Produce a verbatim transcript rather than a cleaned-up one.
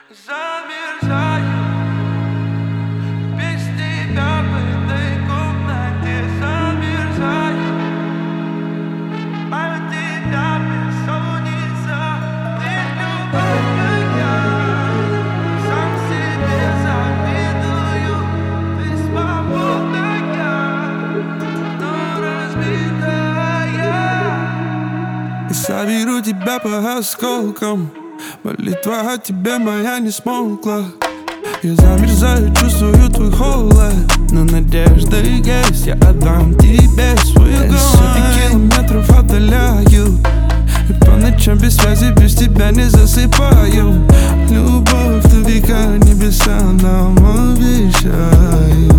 Замерзаю без тебя в этой комнате. Замерзаю от тебя бессонница. Ты любовь, сам себе завидую. Ты свободная, но разбитая. И соберу тебя по осколкам. Молитва о тебе моя не смолкла. Я замерзаю, чувствую твой холод, но надежда есть, я отдам тебе свой огонь. Сотни километров отдаляют, и по ночам без связи, без тебя не засыпаю. Любовь до века небеса нам обещают.